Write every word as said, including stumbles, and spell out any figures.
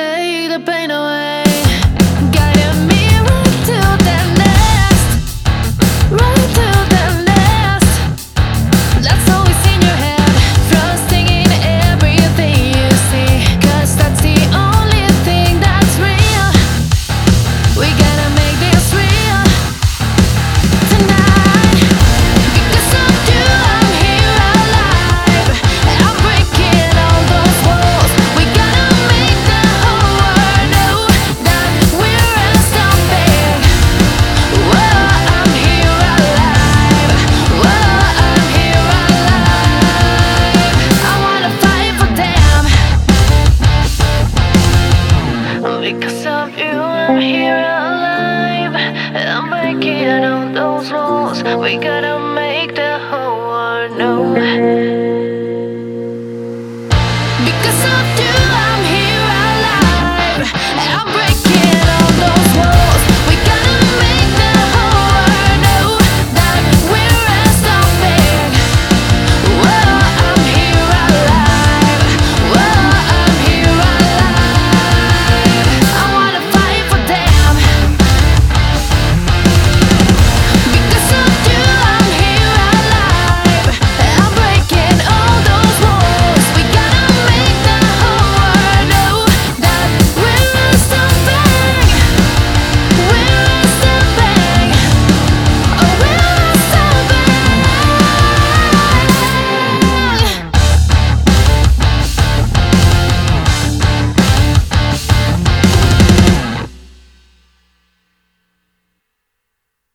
take the pain away, guiding me right to the next, right to the next. That's always in your head, trusting in everything you see, 'cause that's the only thing that's real. We gotta make this real tonight. Because of you, I'm here alive. I'm breaking all those walls. We gotta make the whole world know that we're unstoppable. Whoa, I'm here alive. Whoa, I'm here alive. I wanna fight for them. Because of you, I'm here alive. I'm breaking all those rules. We gotta make the whole world know.